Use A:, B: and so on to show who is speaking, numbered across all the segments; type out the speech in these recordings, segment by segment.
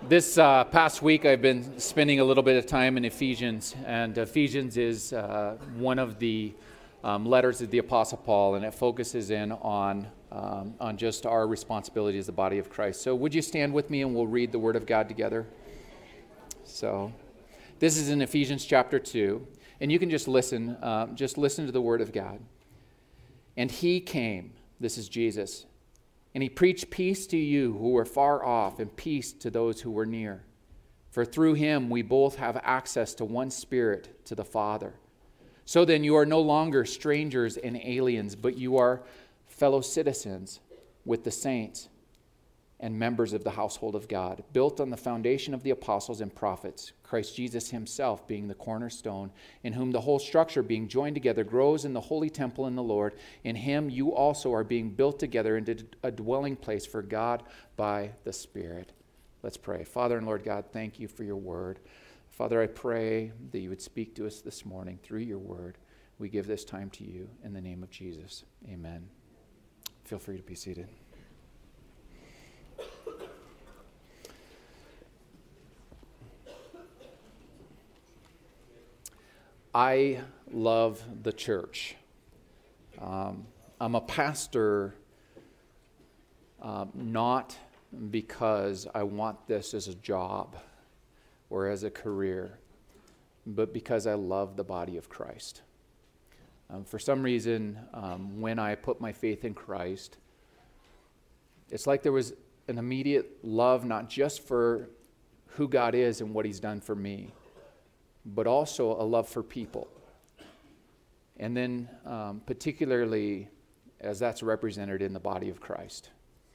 A: This past week, I've been spending a little bit of time in Ephesians, and Ephesians is one of the letters of the Apostle Paul, and it focuses in on just our responsibility as the body of Christ. So would you stand with me and we'll read the Word of God together? So this is in Ephesians chapter 2, and you can just listen to the Word of God. And he came, this is Jesus, and he preached peace to you who were far off and peace to those who were near. For through him we both have access to one Spirit, to the Father. So then you are no longer strangers and aliens, but you are fellow citizens with the saints and members of the household of God, built on the foundation of the apostles and prophets, Christ Jesus himself being the cornerstone, in whom the whole structure being joined together grows in the holy temple in the Lord. In him you also are being built together into a dwelling place for God by the Spirit. Let's pray. Father and Lord God, thank you for your word. Father, I pray that you would speak to us this morning through your word. We give this time to you in the name of Jesus. Amen. Feel free to be seated. I love the church. I'm a pastor not because I want this as a job or as a career, but because I love the body of Christ. For some reason, when I put my faith in Christ, it's like there was an immediate love, not just for who God is and what he's done for me, but also a love for people. And then particularly as that's represented in the body of Christ.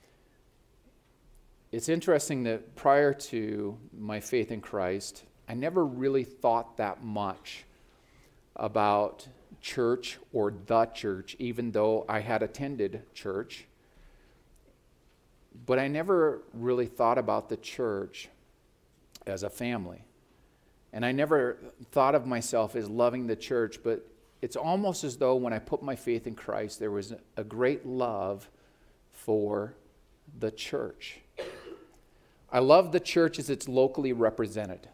A: It's interesting that prior to my faith in Christ, I never really thought that much about church or the church, even though I had attended church. But I never really thought about the church as a family. And I never thought of myself as loving the church, but it's almost as though when I put my faith in Christ, there was a great love for the church. I love the church as it's locally represented.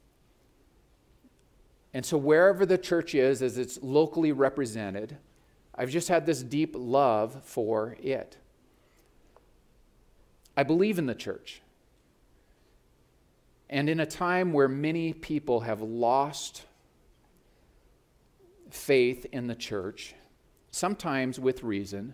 A: And so wherever the church is, as it's locally represented, I've just had this deep love for it. I believe in the church. And in a time where many people have lost faith in the church, sometimes with reason,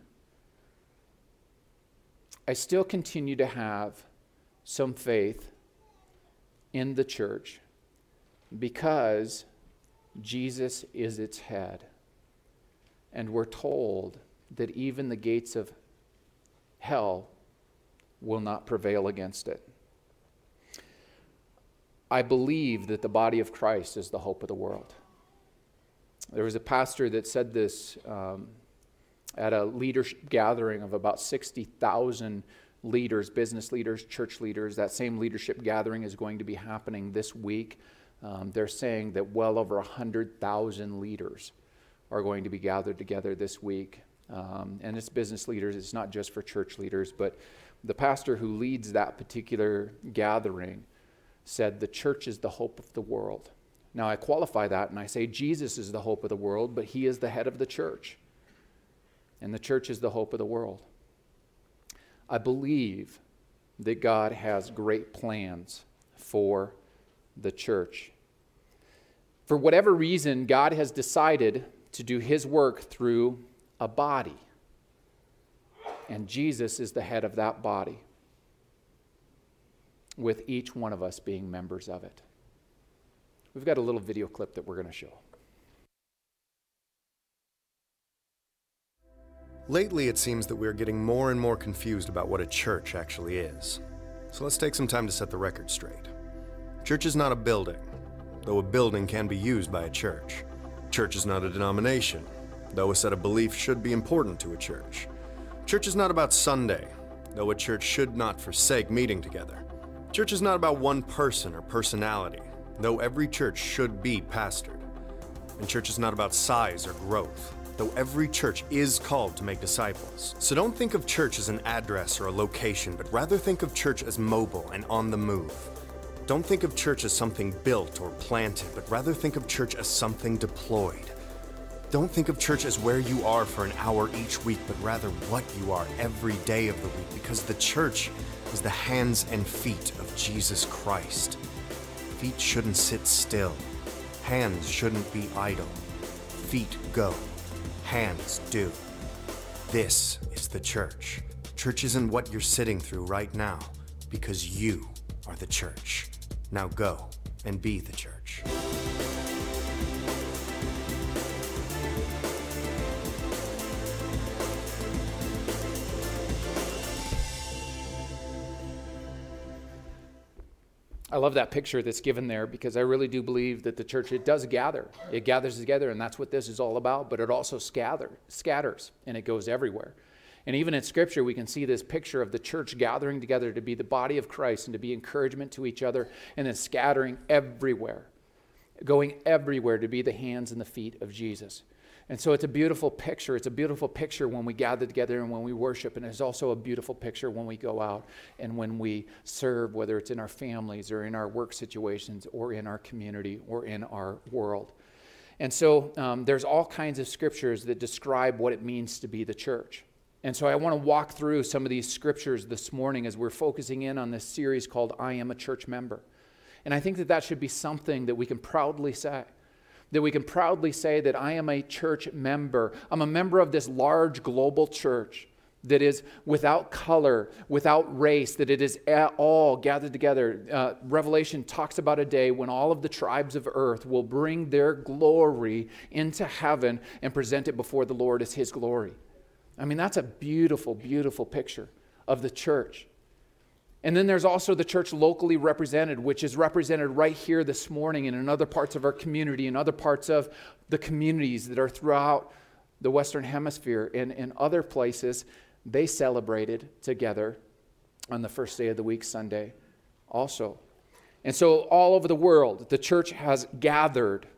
A: I still continue to have some faith in the church because Jesus is its head. And we're told that even the gates of hell will not prevail against it. I believe that the body of Christ is the hope of the world. There was a pastor that said this at a leadership gathering of about 60,000 leaders, business leaders, church leaders. That same leadership gathering is going to be happening this week. They're saying that well over 100,000 leaders are going to be gathered together this week. And it's business leaders. It's not just for church leaders, but the pastor who leads that particular gathering said the church is the hope of the world. Now I qualify that and I say Jesus is the hope of the world, but he is the head of the church. And the church is the hope of the world. I believe that God has great plans for the church. For whatever reason, God has decided to do his work through a body. And Jesus is the head of that body, with each one of us being members of it. We've got a little video clip that we're going to show.
B: Lately, it seems that we're getting more and more confused about what a church actually is. So let's take some time to set the record straight. Church is not a building, though a building can be used by a church. Church is not a denomination, though a set of beliefs should be important to a church. Church is not about Sunday, though a church should not forsake meeting together. Church is not about one person or personality, though every church should be pastored. And church is not about size or growth, though every church is called to make disciples. So don't think of church as an address or a location, but rather think of church as mobile and on the move. Don't think of church as something built or planted, but rather think of church as something deployed. Don't think of church as where you are for an hour each week, but rather what you are every day of the week, because the church is the hands and feet of Jesus Christ. Feet shouldn't sit still. Hands shouldn't be idle. Feet go. Hands do. This is the church. Church isn't what you're sitting through right now, because you are the church. Now go and be the church.
A: I love that picture that's given there because I really do believe that the church, it does gather. It gathers together, and that's what this is all about, but it also scatters, and it goes everywhere. And even in Scripture, we can see this picture of the church gathering together to be the body of Christ and to be encouragement to each other, and then scattering everywhere, going everywhere to be the hands and the feet of Jesus. And so it's a beautiful picture. It's a beautiful picture when we gather together and when we worship. And it's also a beautiful picture when we go out and when we serve, whether it's in our families or in our work situations or in our community or in our world. And so there's all kinds of scriptures that describe what it means to be the church. And so I want to walk through some of these scriptures this morning as we're focusing in on this series called I Am a Church Member. And I think that that should be something that we can proudly say. That we can proudly say that I am a church member. I'm a member of this large global church that is without color, without race, that it is all gathered together. Revelation talks about a day when all of the tribes of earth will bring their glory into heaven and present it before the Lord as His glory. I mean, that's a beautiful, beautiful picture of the church. And then there's also the church locally represented, which is represented right here this morning and in other parts of our community and other parts of the communities that are throughout the Western Hemisphere and in other places. They celebrated together on the first day of the week, Sunday, also. And so all over the world, the church has gathered.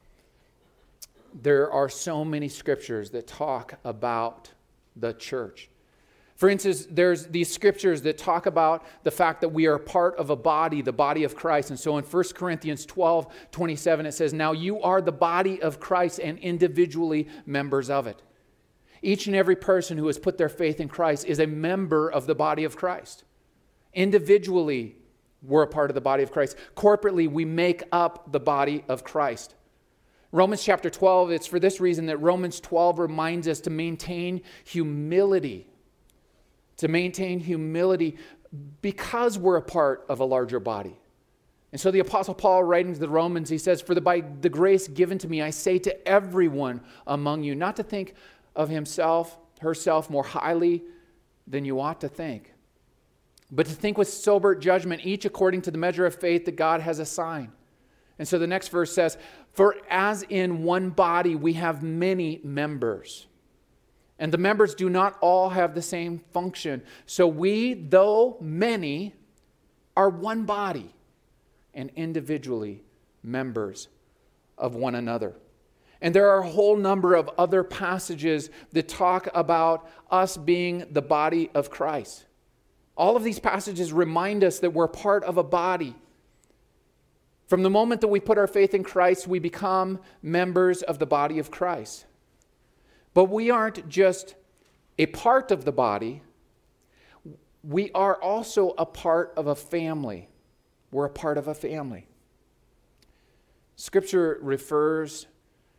A: There are so many scriptures that talk about the church. For instance, there's these scriptures that talk about the fact that we are part of a body, the body of Christ. And so in 1 Corinthians 12:27, it says, now you are the body of Christ and individually members of it. Each and every person who has put their faith in Christ is a member of the body of Christ. Individually, we're a part of the body of Christ. Corporately, we make up the body of Christ. Romans chapter 12, it's for this reason that Romans 12 reminds us to maintain humility. To maintain humility because we're a part of a larger body. And so the Apostle Paul, writing to the Romans, he says, for by the grace given to me, I say to everyone among you, not to think of himself, herself more highly than you ought to think, but to think with sober judgment, each according to the measure of faith that God has assigned. And so the next verse says, for as in one body we have many members, and the members do not all have the same function. So we, though many, are one body and individually members of one another. And there are a whole number of other passages that talk about us being the body of Christ. All of these passages remind us that we're part of a body. From the moment that we put our faith in Christ, we become members of the body of Christ. But we aren't just a part of the body. We are also a part of a family. We're a part of a family. Scripture refers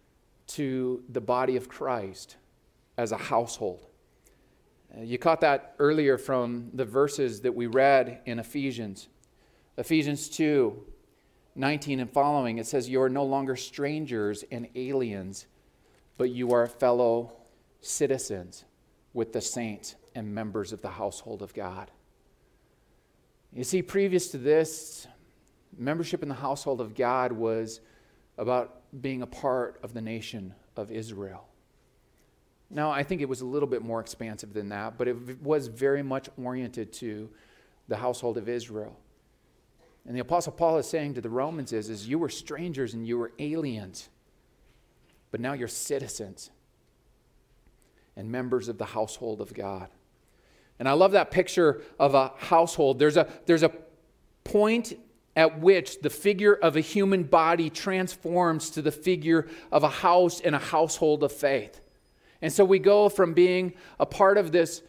A: to the body of Christ as a household. You caught that earlier from the verses that we read in Ephesians. Ephesians 2:19 and following, it says, you are no longer strangers and aliens, but you are fellow citizens with the saints and members of the household of God. You see, previous to this, membership in the household of God was about being a part of the nation of Israel. Now, I think it was a little bit more expansive than that, but it was very much oriented to the household of Israel. And the Apostle Paul is saying to the Romans is you were strangers and you were aliens, but now you're citizens and members of the household of God. And I love that picture of a household. There's a point at which the figure of a human body transforms to the figure of a house and a household of faith. And so we go from being a part of this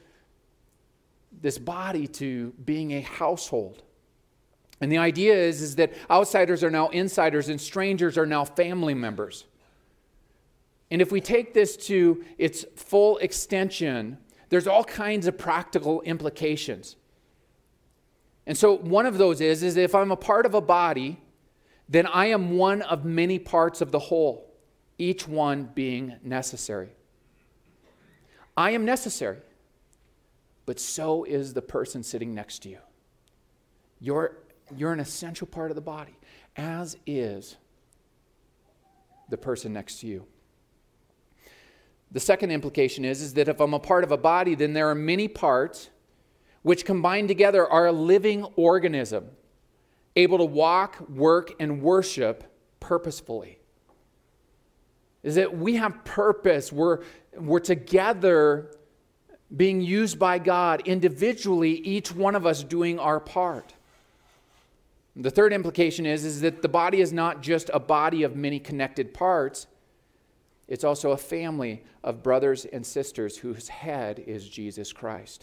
A: body to being a household. And the idea is that outsiders are now insiders and strangers are now family members. And if we take this to its full extension, there's all kinds of practical implications. And so one of those is if I'm a part of a body, then I am one of many parts of the whole, each one being necessary. I am necessary, but so is the person sitting next to you. You're an essential part of the body, as is the person next to you. The second implication is that if I'm a part of a body, then there are many parts which combined together are a living organism, able to walk, work, and worship purposefully. Is that we have purpose. We're together being used by God, individually, each one of us doing our part. The third implication is that the body is not just a body of many connected parts. It's also a family of brothers and sisters whose head is Jesus Christ.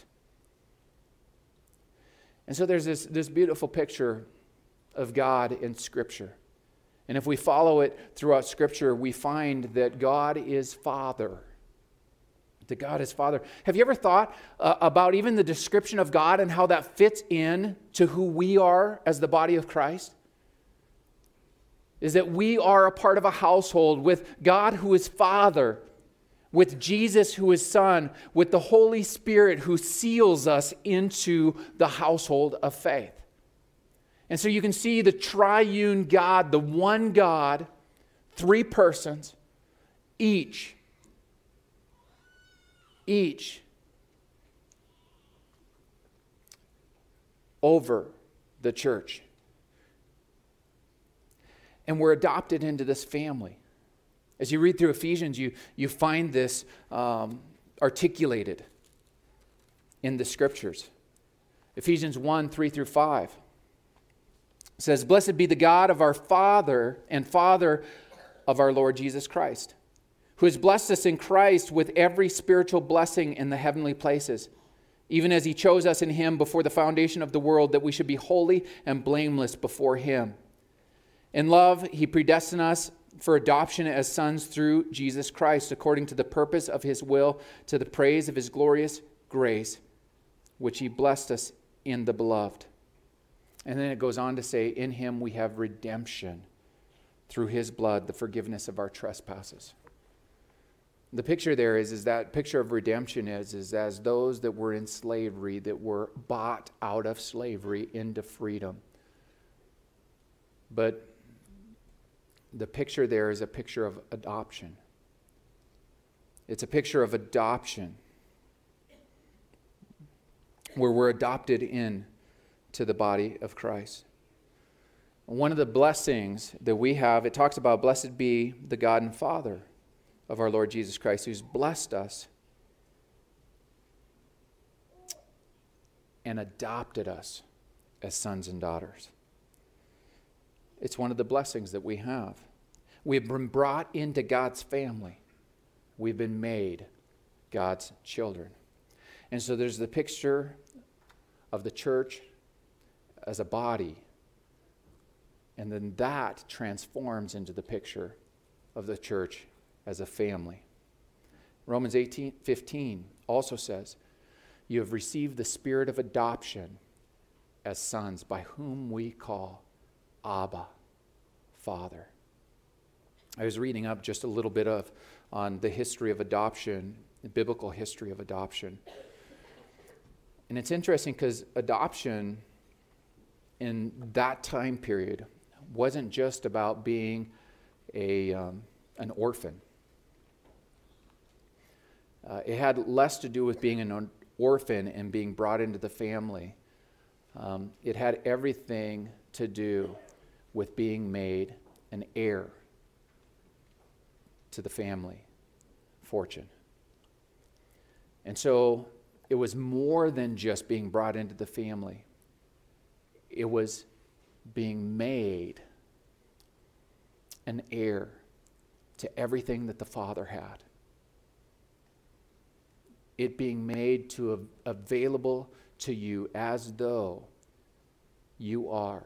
A: And so there's this beautiful picture of God in Scripture. And if we follow it throughout Scripture, we find that God is Father. That God is Father. Have you ever thought about even the description of God and how that fits in to who we are as the body of Christ? Is that we are a part of a household with God who is Father, with Jesus who is Son, with the Holy Spirit who seals us into the household of faith. And so you can see the triune God, the one God, three persons, each over the church. And we're adopted into this family. As you read through Ephesians, you find this articulated in the Scriptures. Ephesians 1, 3 through 5 says, "Blessed be the God of our Father and Father of our Lord Jesus Christ, who has blessed us in Christ with every spiritual blessing in the heavenly places, even as He chose us in Him before the foundation of the world, that we should be holy and blameless before Him. In love, He predestined us for adoption as sons through Jesus Christ, according to the purpose of His will, to the praise of His glorious grace, which He blessed us in the Beloved." And then it goes on to say, "In Him we have redemption through His blood, the forgiveness of our trespasses." The picture there is that picture of redemption is as those that were in slavery, that were bought out of slavery into freedom. But the picture there is a picture of adoption. It's a picture of adoption where we're adopted in to the body of Christ. One of the blessings that we have, it talks about, "Blessed be the God and Father of our Lord Jesus Christ, who's blessed us and adopted us as sons and daughters." It's one of the blessings that we have. We've been brought into God's family. We've been made God's children. And so there's the picture of the church as a body. And then that transforms into the picture of the church as a family. Romans 18:15 also says, "You have received the spirit of adoption as sons, by whom we call Abba, Father." I was reading up just a little bit on the history of adoption, the biblical history of adoption. And it's interesting because adoption in that time period wasn't just about being an orphan. It had less to do with being an orphan and being brought into the family. It had everything to do with being made an heir to the family fortune. And so it was more than just being brought into the family. It was being made an heir to everything that the Father had. It being made available to you as though you are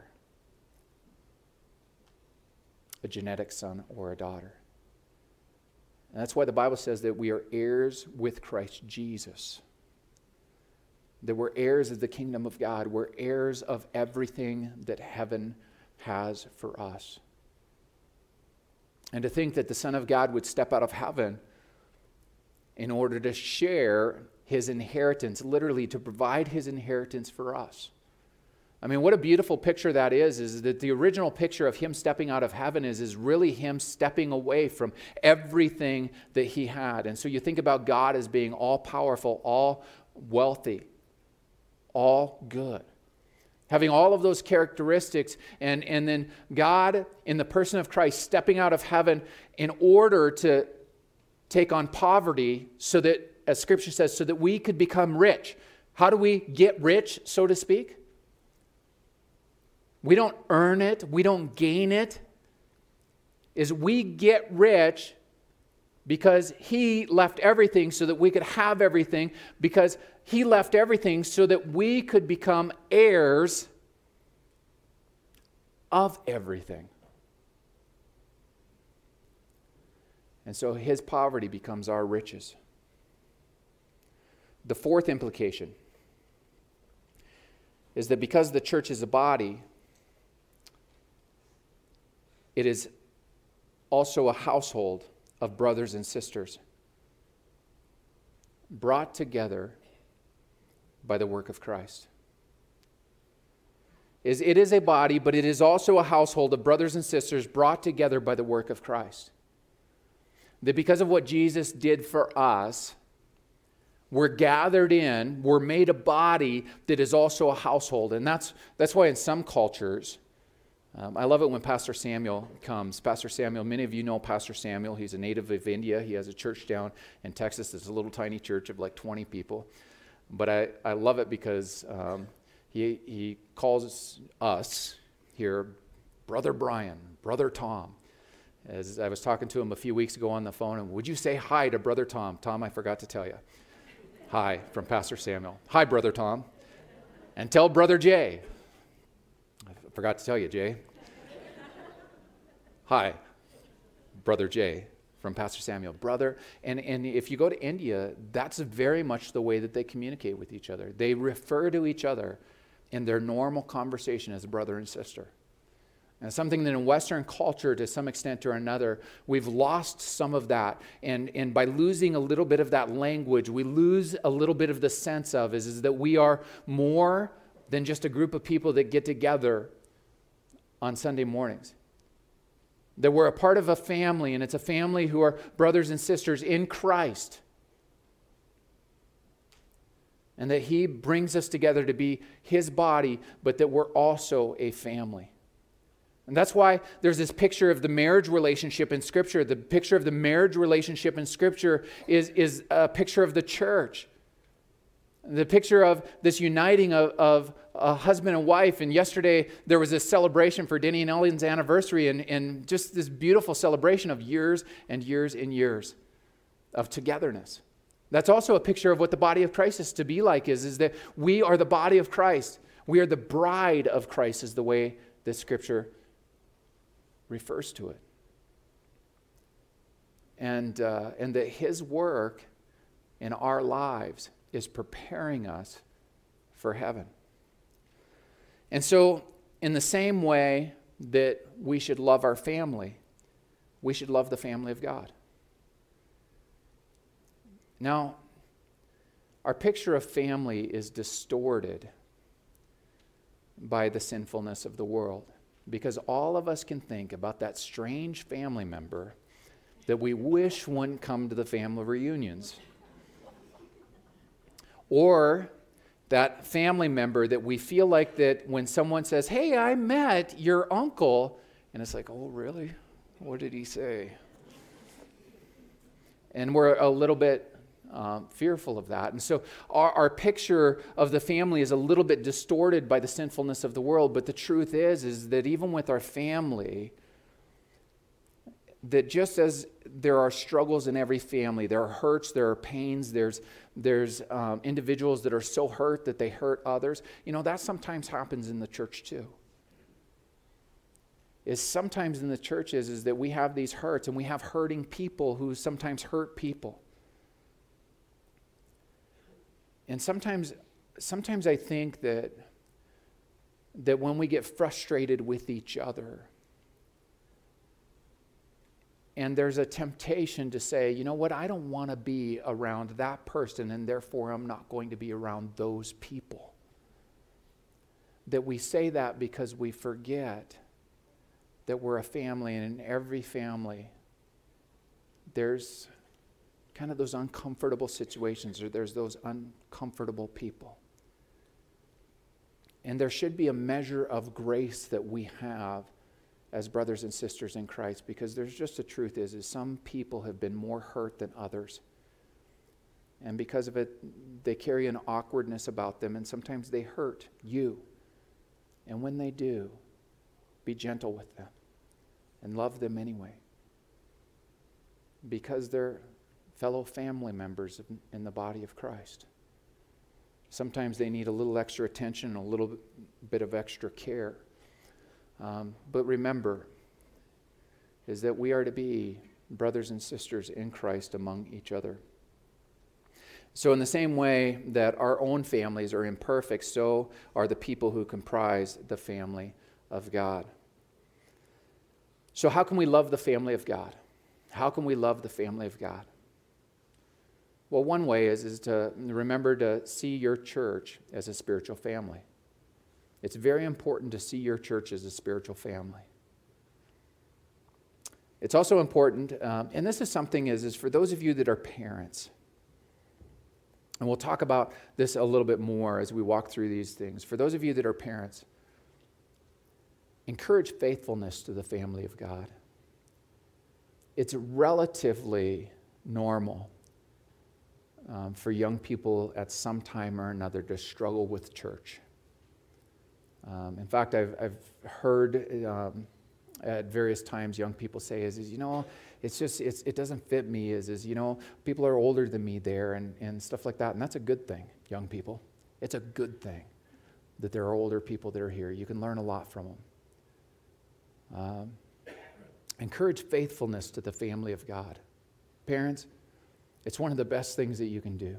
A: a genetic son or a daughter. And that's why the Bible says that we are heirs with Christ Jesus. That we're heirs of the kingdom of God. We're heirs of everything that heaven has for us. And to think that the Son of God would step out of heaven in order to share his inheritance, literally to provide his inheritance for us. I mean, what a beautiful picture that is that the original picture of him stepping out of heaven is really him stepping away from everything that he had. And so you think about God as being all powerful, all wealthy, all good, having all of those characteristics, and then God in the person of Christ stepping out of heaven in order to take on poverty so that, as Scripture says, so that we could become rich. How do we get rich, so to speak? We don't earn it. We don't gain it. Is we get rich because he left everything so that we could have everything, because he left everything so that we could become heirs of everything. And so his poverty becomes our riches. The fourth implication is that because the church is a body, it is also a household of brothers and sisters brought together by the work of Christ. It is a body, but it is also a household of brothers and sisters brought together by the work of Christ. That because of what Jesus did for us, we're gathered in, we're made a body that is also a household. And that's why in some cultures, I love it when Pastor Samuel comes. Pastor Samuel, many of you know Pastor Samuel. He's a native of India. He has a church down in Texas. It's a little tiny church of like 20 people. But I love it because he calls us here Brother Brian, Brother Tom. As I was talking to him a few weeks ago on the phone, and would you say hi to Brother Tom? Tom, I forgot to tell you. Hi from Pastor Samuel. Hi, Brother Tom. And tell Brother Jay. I forgot to tell you, Jay. Hi, Brother Jay from Pastor Samuel. Brother, and if you go to India, that's very much the way that they communicate with each other. They refer to each other in their normal conversation as brother and sister. And something that in Western culture, to some extent or another, we've lost some of that. And by losing a little bit of that language, we lose a little bit of the sense of is that we are more than just a group of people that get together on Sunday mornings. That we're a part of a family, and it's a family who are brothers and sisters in Christ. And that he brings us together to be his body, but that we're also a family. And that's why there's this picture of the marriage relationship in Scripture. The picture of the marriage relationship in Scripture is a picture of the church. The picture of this uniting of a husband and wife. And yesterday there was a celebration for Denny and Ellen's anniversary, and just this beautiful celebration of years and years and years of togetherness. That's also a picture of what the body of Christ is to be like, is that we are the body of Christ. We are the bride of Christ, is the way that Scripture refers to it. And that his work in our lives is preparing us for heaven. And so, in the same way that we should love our family, we should love the family of God. Now, our picture of family is distorted by the sinfulness of the world, because all of us can think about that strange family member that we wish wouldn't come to the family reunions. Or that family member that we feel like that when someone says, "Hey, I met your uncle," and it's like, "Oh, really? What did he say?" And we're a little bit fearful of that. And so our picture of the family is a little bit distorted by the sinfulness of the world, but the truth is that even with our family, that just as there are struggles in every family, there are hurts, there are pains, there's individuals that are so hurt that they hurt others. That sometimes happens in the church too. Sometimes in the church is that we have these hurts, and we have hurting people who sometimes hurt people. And sometimes I think that when we get frustrated with each other, and there's a temptation to say, you know what, I don't want to be around that person, and therefore I'm not going to be around those people. That we say that because we forget that we're a family, and in every family, there's kind of those uncomfortable situations, or there's those uncomfortable people. And there should be a measure of grace that we have as brothers and sisters in Christ, because there's just the truth is some people have been more hurt than others. And because of it, they carry an awkwardness about them, and sometimes they hurt you. And when they do, be gentle with them and love them anyway, because they're fellow family members in the body of Christ. Sometimes they need a little extra attention, a little bit of extra care. But remember, is that we are to be brothers and sisters in Christ among each other. So in the same way that our own families are imperfect, so are the people who comprise the family of God. So how can we love the family of God? How can we love the family of God? Well, one way is to remember to see your church as a spiritual family. It's very important to see your church as a spiritual family. It's also important, and this is something is for those of you that are parents, and we'll talk about this a little bit more as we walk through these things. For those of you that are parents, encourage faithfulness to the family of God. It's relatively normal for young people at some time or another to struggle with church. In fact, I've heard at various times young people say it doesn't fit me, people are older than me there and stuff like that. And that's a good thing, young people. It's a good thing that there are older people that are here. You can learn a lot from them. Encourage faithfulness to the family of God. Parents, it's one of the best things that you can do.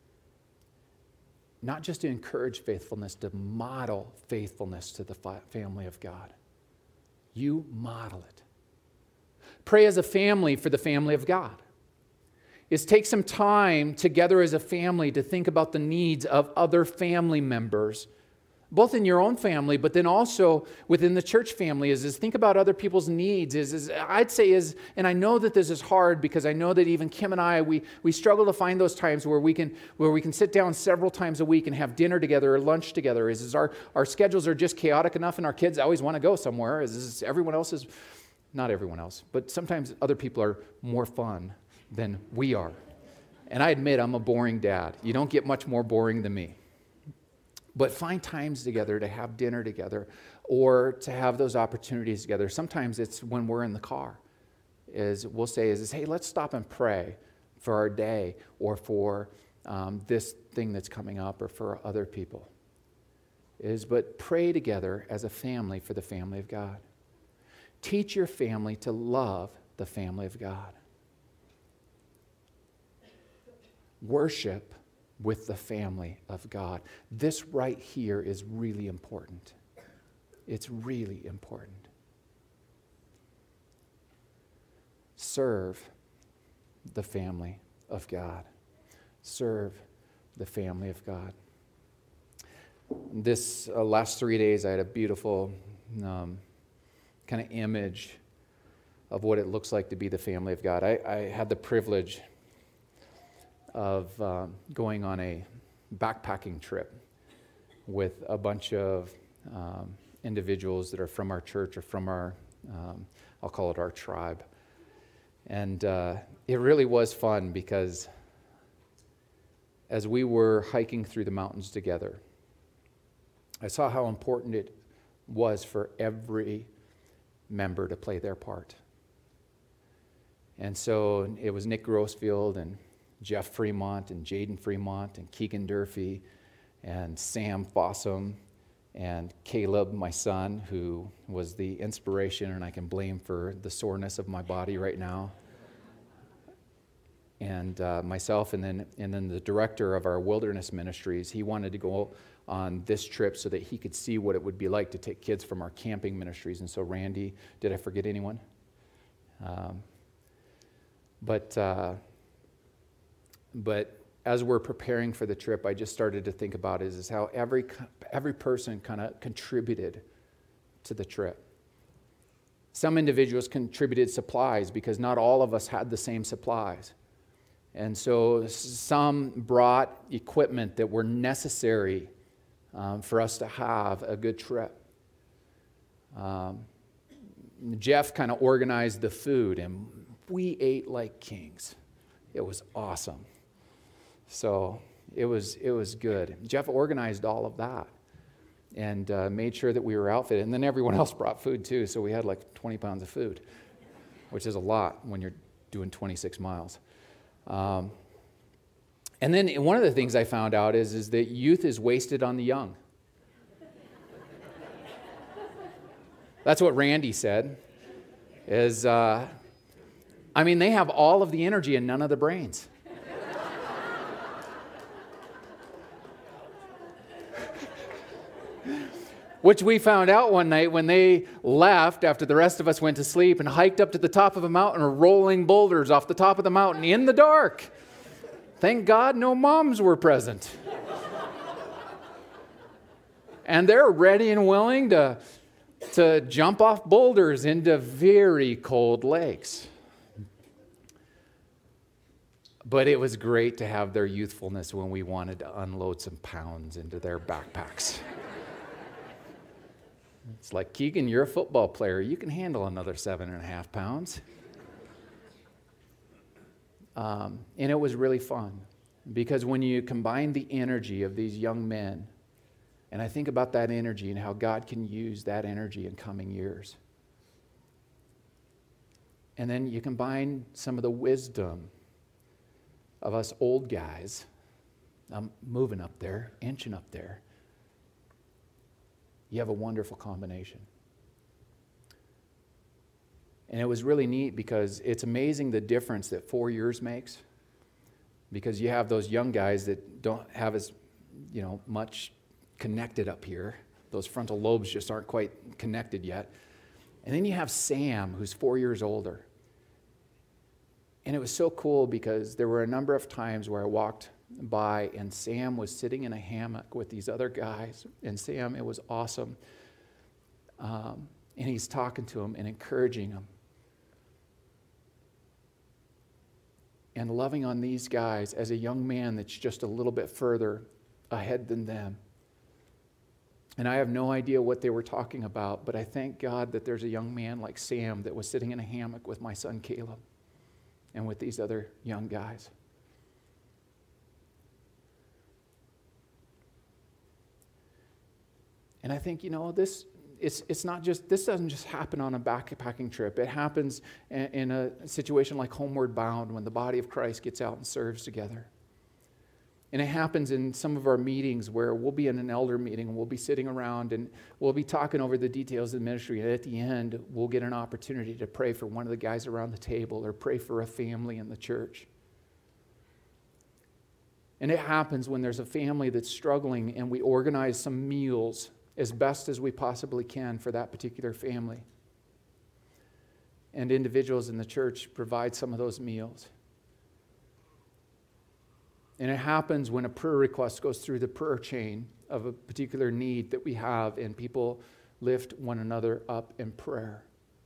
A: Not just to encourage faithfulness, to model faithfulness to the family of God. You model it. Pray as a family for the family of God. Take some time together as a family to think about the needs of other family members, both in your own family, but then also within the church family, is think about other people's needs. I'd say and I know that this is hard because I know that even Kim and I, we struggle to find those times where we can sit down several times a week and have dinner together or lunch together. Our schedules are just chaotic enough, and our kids always want to go somewhere. Everyone else is, not everyone else, but sometimes other people are more fun than we are. And I admit I'm a boring dad. You don't get much more boring than me. But find times together to have dinner together or to have those opportunities together. Sometimes it's when we're in the car. We'll say, hey, let's stop and pray for our day or for this thing that's coming up or for other people. But pray together as a family for the family of God. Teach your family to love the family of God. Worship with the family of God. This right here is really important. It's really important. Serve the family of God. Serve the family of God. This last 3 days, I had a beautiful kind of image of what it looks like to be the family of God. I had the privilege of going on a backpacking trip with a bunch of individuals that are from our church or from our, I'll call it our tribe. And it really was fun because as we were hiking through the mountains together, I saw how important it was for every member to play their part. And so it was Nick Grossfield and Jeff Fremont and Jaden Fremont and Keegan Durfee and Sam Fossum and Caleb, my son, who was the inspiration, and I can blame for the soreness of my body right now. And myself, and then the director of our wilderness ministries, he wanted to go on this trip so that he could see what it would be like to take kids from our camping ministries. And so Randy, did I forget anyone? But as we're preparing for the trip, I just started to think about is how every person kind of contributed to the trip. Some individuals contributed supplies because not all of us had the same supplies. And so some brought equipment that were necessary for us to have a good trip. Jeff kind of organized the food, and we ate like kings. It was awesome. So it was good. Jeff organized all of that and made sure that we were outfitted. And then everyone else brought food too, so we had like 20 pounds of food, which is a lot when you're doing 26 miles. And then one of the things I found out is that youth is wasted on the young. That's what Randy said. They have all of the energy and none of the brains. Which we found out one night when they left after the rest of us went to sleep and hiked up to the top of a mountain, rolling boulders off the top of the mountain in the dark. Thank God no moms were present. And they're ready and willing to jump off boulders into very cold lakes. But it was great to have their youthfulness when we wanted to unload some pounds into their backpacks. It's like, Keegan, you're a football player. You can handle another 7.5 pounds. And it was really fun because when you combine the energy of these young men, and I think about that energy and how God can use that energy in coming years. And then you combine some of the wisdom of us old guys. I'm moving up there, inching up there. You have a wonderful combination. And it was really neat because it's amazing the difference that 4 years makes. Because you have those young guys that don't have as, much connected up here. Those frontal lobes just aren't quite connected yet. And then you have Sam, who's 4 years older. And it was so cool because there were a number of times where I walked by and Sam was sitting in a hammock with these other guys. And Sam, it was awesome. And he's talking to them and encouraging them. And loving on these guys as a young man that's just a little bit further ahead than them. And I have no idea what they were talking about, but I thank God that there's a young man like Sam that was sitting in a hammock with my son Caleb and with these other young guys. And I think, this doesn't just happen on a backpacking trip. It happens in a situation like Homeward Bound when the body of Christ gets out and serves together. And it happens in some of our meetings where we'll be in an elder meeting and we'll be sitting around and we'll be talking over the details of the ministry. And at the end, we'll get an opportunity to pray for one of the guys around the table or pray for a family in the church. And it happens when there's a family that's struggling and we organize some meals as best as we possibly can for that particular family. And individuals in the church provide some of those meals. And it happens when a prayer request goes through the prayer chain of a particular need that we have, and people lift one another up in prayer.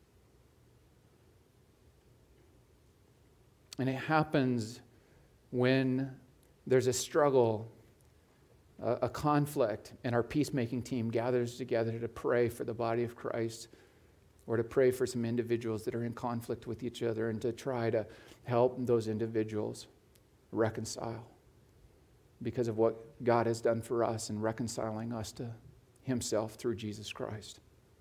A: And it happens when there's a struggle, a conflict, and our peacemaking team gathers together to pray for the body of Christ or to pray for some individuals that are in conflict with each other and to try to help those individuals reconcile. because of what God has done for us in reconciling us to himself through Jesus Christ.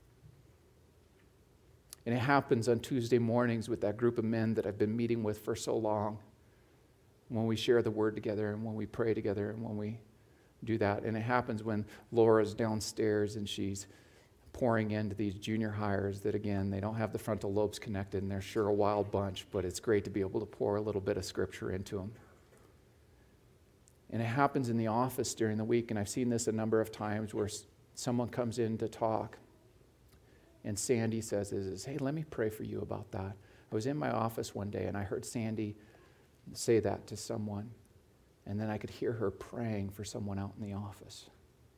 A: And it happens on Tuesday mornings with that group of men that I've been meeting with for so long, when we share the word together and when we pray together and when we do that. And it happens when Laura's downstairs and she's pouring into these junior hires that, again, they don't have the frontal lobes connected and they're sure a wild bunch, but it's great to be able to pour a little bit of scripture into them. And it happens in the office during the week, and I've seen this a number of times where someone comes in to talk and Sandy says, hey, let me pray for you about that. I was in my office one day and I heard Sandy say that to someone, and then I could hear her praying for someone out in the office.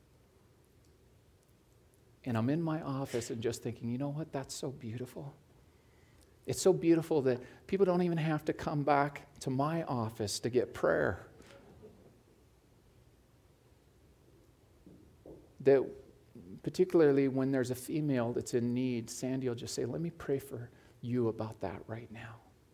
A: And I'm in my office and just thinking, you know what, that's so beautiful. It's so beautiful that people don't even have to come back to my office to get prayer. That particularly when there's a female that's in need, Sandy will just say, let me pray for you about that right now.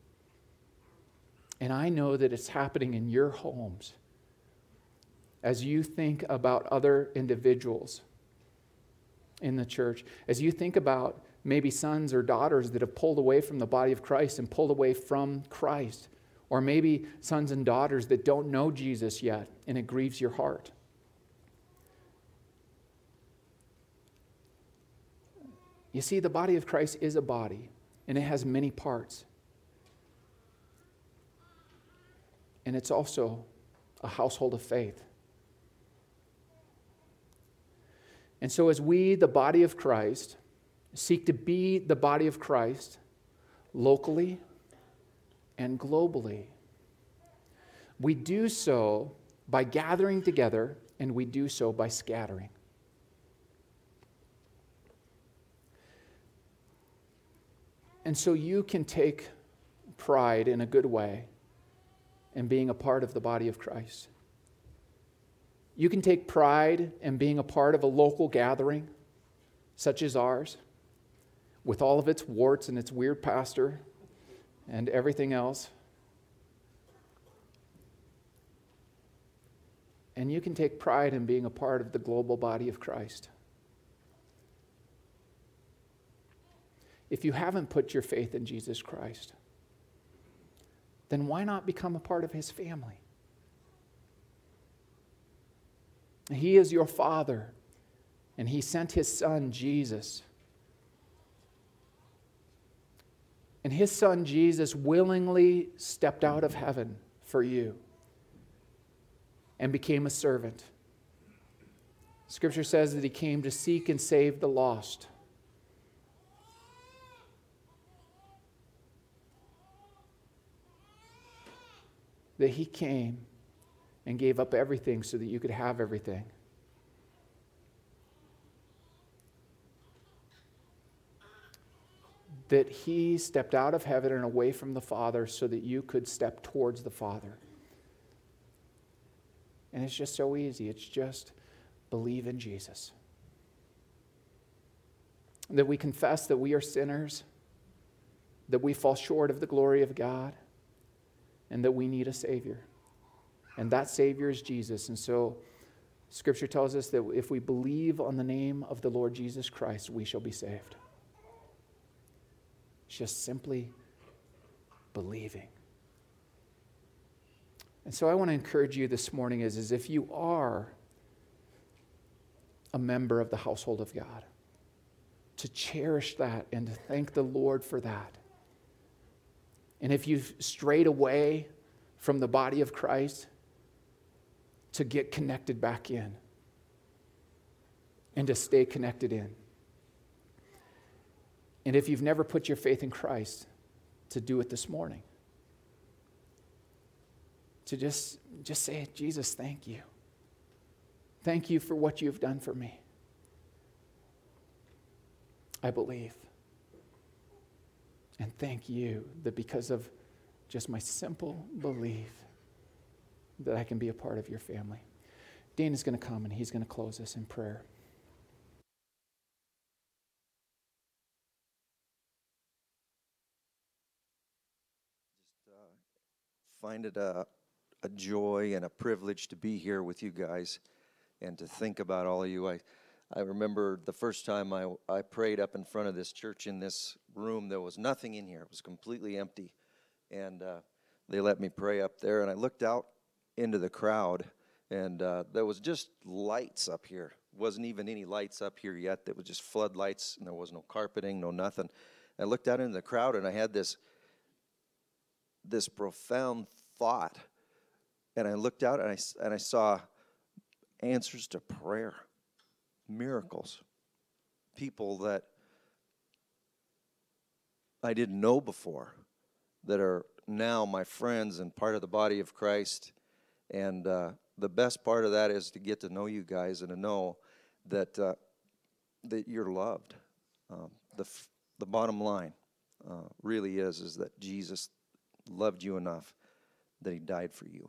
A: And I know that it's happening in your homes as you think about other individuals in the church, as you think about maybe sons or daughters that have pulled away from the body of Christ and pulled away from Christ, or maybe sons and daughters that don't know Jesus yet, and it grieves your heart. You see, the body of Christ is a body, and it has many parts. And it's also a household of faith. And so as we, the body of Christ, seek to be the body of Christ locally and globally, we do so by gathering together, and we do so by scattering. And so you can take pride in a good way in being a part of the body of Christ. You can take pride in being a part of a local gathering, such as ours, with all of its warts and its weird pastor and everything else. And you can take pride in being a part of the global body of Christ. If you haven't put your faith in Jesus Christ, then why not become a part of his family? He is your Father, and he sent his Son, Jesus. And his Son, Jesus, willingly stepped out of heaven for you and became a servant. Scripture says that he came to seek and save the lost. That he came and gave up everything so that you could have everything. That he stepped out of heaven and away from the Father so that you could step towards the Father. And it's just so easy. It's just believe in Jesus. That we confess that we are sinners, that we fall short of the glory of God, and that we need a Savior. And that Savior is Jesus. And so Scripture tells us that if we believe on the name of the Lord Jesus Christ, we shall be saved. It's just simply believing. And so I want to encourage you this morning is if you are a member of the household of God, to cherish that and to thank the Lord for that. And if you've strayed away from the body of Christ, to get connected back in and to stay connected in. And if you've never put your faith in Christ, to do it this morning. To just say, Jesus, thank you. Thank you for what you've done for me. I believe. And thank you that because of just my simple belief that I can be a part of your family. Dean is going to come and he's going to close us in prayer.
C: Find it a joy and a privilege to be here with you guys and to think about all of you. I remember the first time I prayed up in front of this church in this room. There was nothing in here. It was completely empty. And they let me pray up there. And I looked out into the crowd, and there was just lights up here. Wasn't even any lights up here yet. There was just floodlights, and there was no carpeting, no nothing. I looked out into the crowd, and I had this profound thought. And I looked out, and I saw answers to prayer, miracles, people that I didn't know before that are now my friends and part of the body of Christ. And the best part of that is to get to know you guys and to know that that you're loved. The bottom line really is that Jesus loved you enough that he died for you.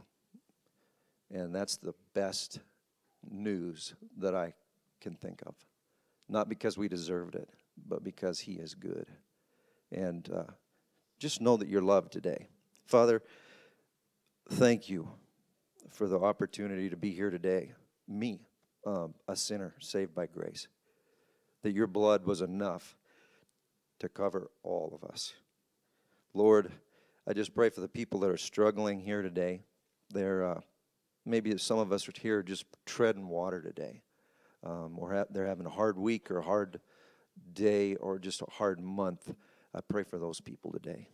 C: And that's the best news that I can think of. Not because we deserved it, but because he is good. And just know that you're loved today. Father, thank you for the opportunity to be here today. Me, a sinner saved by grace. That your blood was enough to cover all of us. Lord, I just pray for the people that are struggling here today. Maybe some of us are here just treading water today. They're having a hard week or a hard day or just a hard month. I pray for those people today.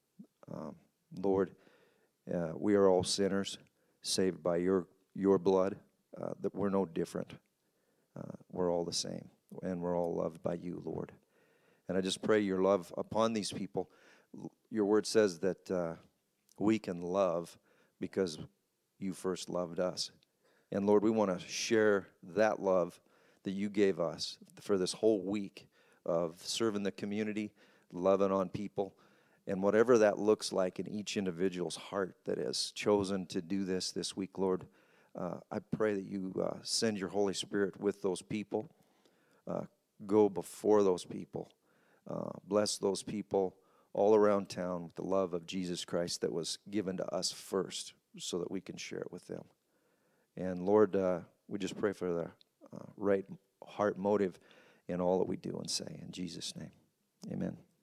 C: Lord, we are all sinners saved by your blood, that we're no different. We're all the same, and we're all loved by you, Lord. And I just pray your love upon these people. Your word says that we can love because you first loved us. And Lord, we want to share that love that you gave us for this whole week of serving the community, loving on people, and whatever that looks like in each individual's heart that has chosen to do this week, Lord, I pray that you send your Holy Spirit with those people, go before those people, bless those people all around town with the love of Jesus Christ that was given to us first so that we can share it with them. And Lord, we just pray for the right heart motive in all that we do and say. In Jesus' name, amen.